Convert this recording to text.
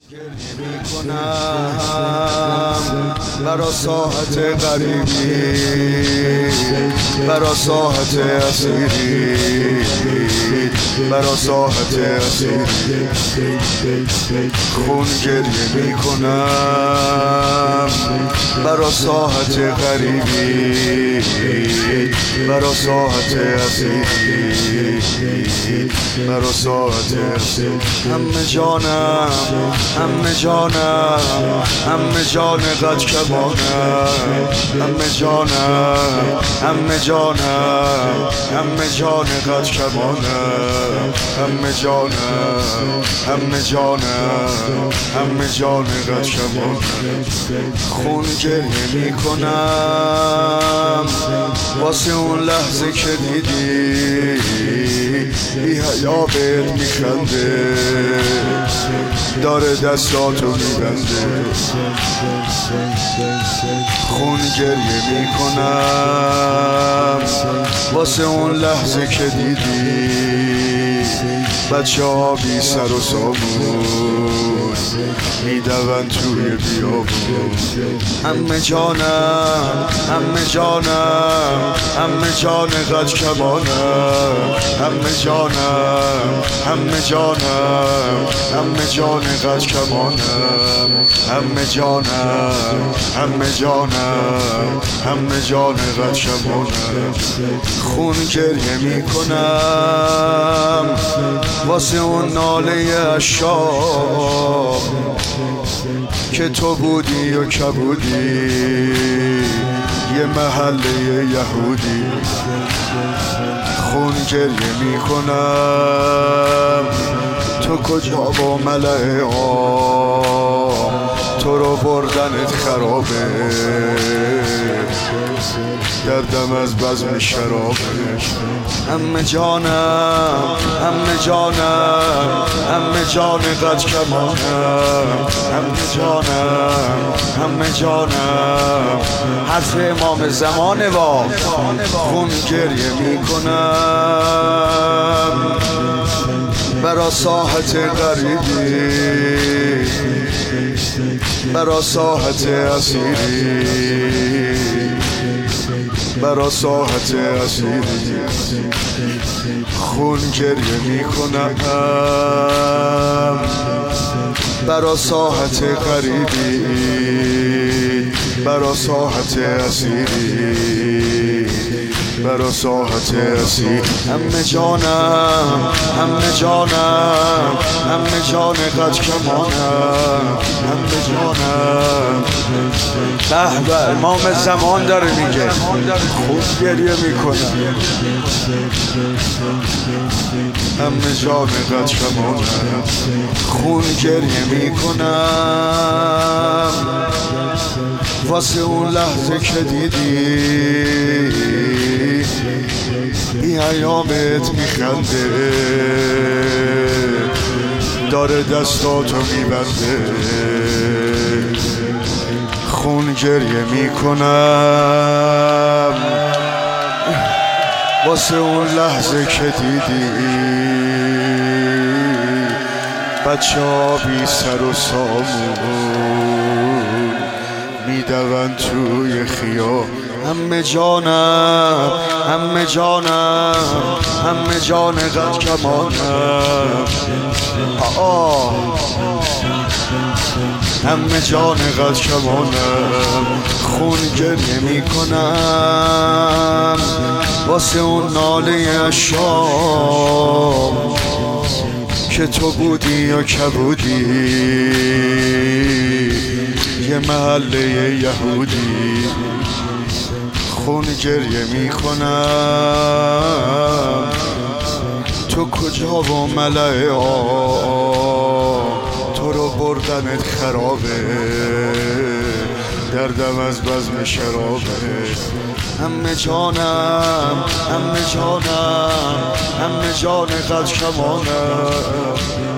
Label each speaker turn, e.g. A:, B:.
A: میکنم برا ساحت غریبی، برا ساحت اسیری، برا ساحت اسیری خون گریه میکنم برا ساحت غریبی، برا ساحت اسیری، برا ساحت اسیری. همه جانم، همه جانم، همه جان قد کمانم، همه جانم، همه جانم، همه جان قد کمانم، همه جانم، همه جانم، همه جان قد کمانم. خون گریه میکنم واسه اون لحظه که دیدی بی حیا بهت میخنده، داره دستاتو میبنده. خون گریه میکنم واسه اون لحظه که دیدی بچه ها بی سر و سامون میدون توی بیابون. همه جانم، همه جانم، همه جان قد کمانم، همه جانم، همه جانم، همه جان قد کمانم، همه جانم، همه جانم، همه جان قد کمانم. خون گریه میکنم واسه اون ناله عشاق که تو بودی و کبودی یه محله یهودی. خون گریه میکنم تو کجا با ملعه تو رو بردنت خرابه، دردم از بزم شرابه. همه جانم، همه جانم، همه جان قد کمانم، همه جانم، همه جانم. حرف امام زمانه با خون گریه میکنم برا ساحت غریبی، برا ساحت اسیری، برا ساحت اسیری. خون گریه میکنم برا ساحت غریبی، برا ساحت اسیری، برا ساحت اسیری. همه جانم، همه جانم، همه جان قد کمانم، همه جانم. به به امام زمان داره میگه خون گریه میکنم همه جان قد کمانم. خون گریه میکنم واسه اون لحظه که دیدی بی حیا بهت میخنده، داره دستاتو میبنده. خون گریه میکنم واسه اون لحظه که دیدی بچه ها بی سر و سامون میدون توی خیابون. همه جانم، همه جانم، همه جان قد کمانم، همه جان قد کمانم. خون گریه میکنم واسه اون ناله عشاق که تو بودی و کبودی یه محله یهودی. خون گریه میکنم تو کجا و ملعه تو رو بردنت خرابه، دردم از بزم شرابه. همه جانم، همه جانم، همه جان قد کمانم،